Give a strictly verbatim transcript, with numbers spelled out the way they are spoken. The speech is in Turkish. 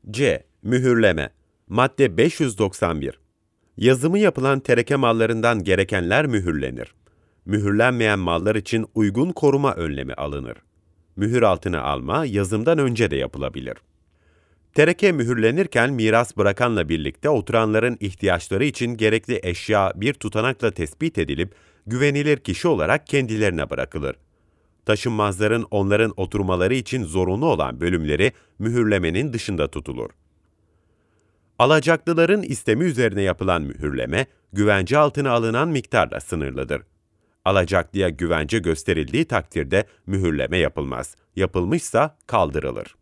C. Mühürleme. Madde beş yüz doksan bir. Yazımı yapılan tereke mallarından gerekenler mühürlenir. Mühürlenmeyen mallar için uygun koruma önlemi alınır. Mühür altına alma yazımdan önce de yapılabilir. Tereke mühürlenirken miras bırakanla birlikte oturanların ihtiyaçları için gerekli eşya bir tutanakla tespit edilip güvenilir kişi olarak kendilerine bırakılır. Taşınmazların onların oturmaları için zorunlu olan bölümleri mühürlemenin dışında tutulur. Alacaklıların istemi üzerine yapılan mühürleme, güvence altına alınan miktarla sınırlıdır. Alacaklıya güvence gösterildiği takdirde mühürleme yapılmaz. Yapılmışsa kaldırılır.